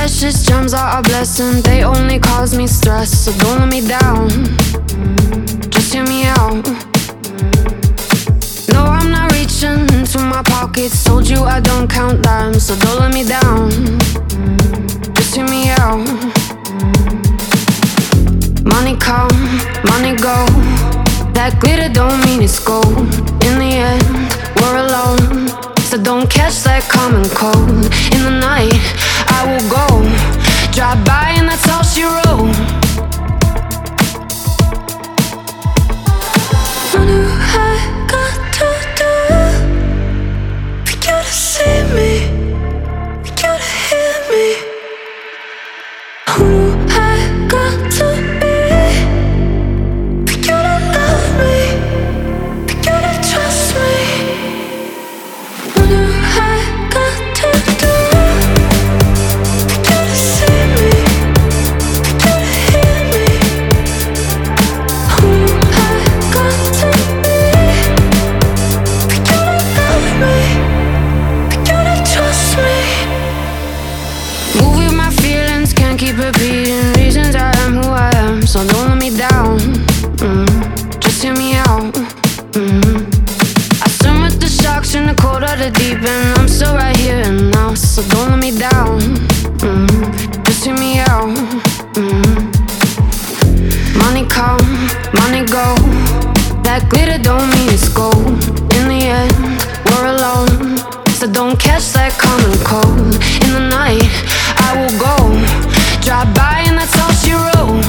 Precious gems are a blessing, they only cause me stress. So don't let me down, just hear me out. No, I'm not reaching into my pockets. Told you I don't count dimes, so don't let me down, just hear me out. Money come, money go. That glitter don't mean it's gold. In the end, we're alone, so don't catch that common cold. In the night, I will go, drive by and that's all she wrote. What do I got to do for you to see me, for you to hear me? Who do I got to be for you to love me, for you to trust me? What do I got to do for you to see me, for you to hear me? Who do I got to be for you to love me, for you to trust me? Moving my feelings, can't keep repeating reasons I am who I am, so don't let me down, just hear me out. I swim with the sharks in the cold of the deep end. I'm still right here and now, so don't let me down, just hear me out. Money come, money go. That glitter don't mean it's gold. In the end, we're alone, so don't catch that common cold. In the night, I will go, drive by and that's all she wrote.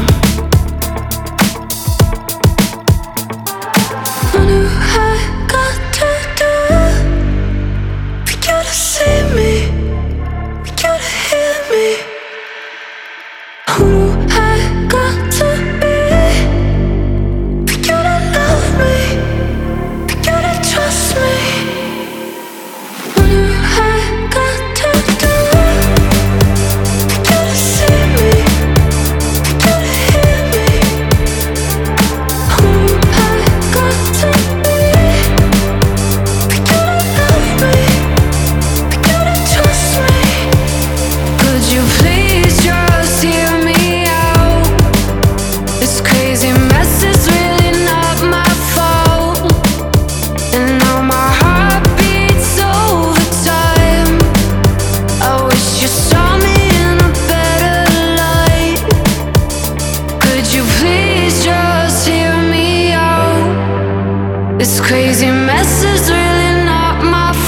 What do I got to do for you to see me, for you to hear me? Who do I got to be for you to love me, for you to trust me? What do I got to do for you to see me, for you to hear me? Who do I got to be for you to love me, for you to trust me? Could you please just hear me out? This crazy mess is really not my fault, and now my heart beats overtime. I wish you saw me in a better light. Could you please just hear me out? This crazy mess is really not my